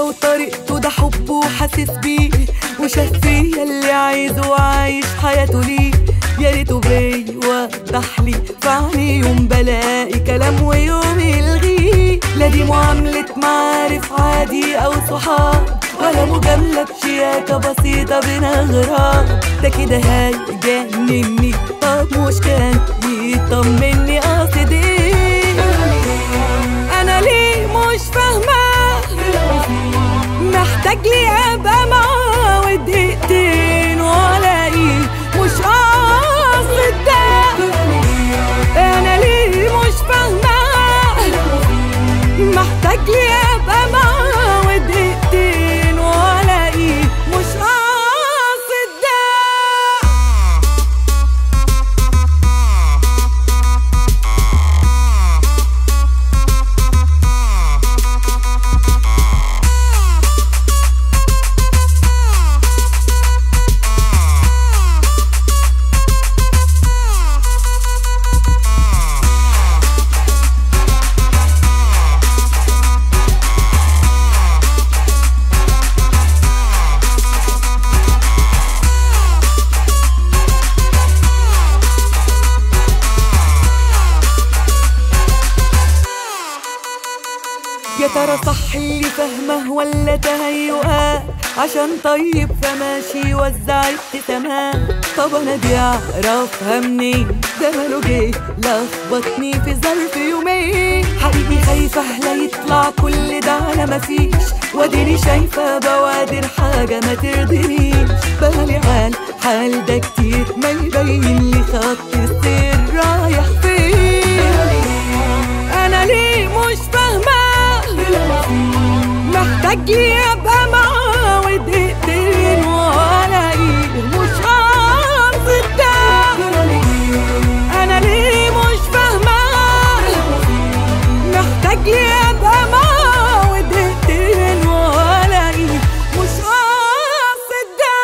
وطريقته ده حبه وحاسس بيه، وشاف فيا اللي عايزه وعايش حياته ليه. يا ريته بيوضح لي في عيني يوم بلاقي كلام ويوم يلغيه. لا دي معاملة معارف عادي أو صحاب، ولا مجاملة بشياكة بسيطة بينا غراب. ده كده هيجنني، طب مش كان يطمني؟ قاصد ايه؟ أنا ليه مش فاهمة؟ محتاج لي أبقى معاه ودقيقتين وألاقيه مش قاصد ده. أنا ليه مش فاهمة؟ محتاج لي أبقى معاه ودقيقتين وألاقيه مش قاصد ده. يا ترى صح اللي فاهمه ولا تهيؤات؟ عشان طيب فماشي وزع ابتسامات. طب انا دي اعرفها منين؟ ده ماله جه لخبطني في ظرف يومين. حقيقي خايفه لا يطلع كل ده على مفيش، واديني شايفه بوادر حاجه ما ترضينيش. بالي حال ده كتير ما يبين لي خط السير رايح فين. انا ليه مش فاهمه؟ محتاج لي ابقى معاه ودقيقتين والاقيه مش قاصد ده. انا ليه مش فاهمه؟ محتاج لي ابقى معاه ودقيقتين والاقيه مش قاصد ده.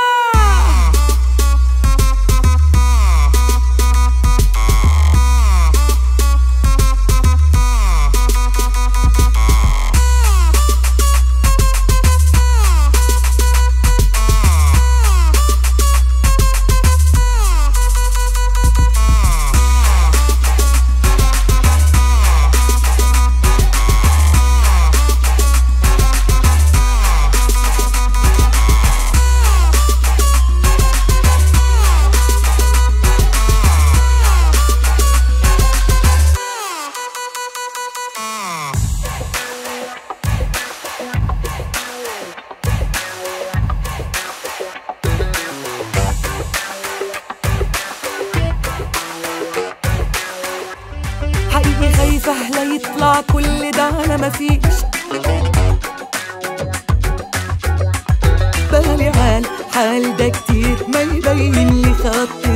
حقيقي خايفة لا يطلع كل ده على مفيش. بالي حال ده كتير ما يبين لي خط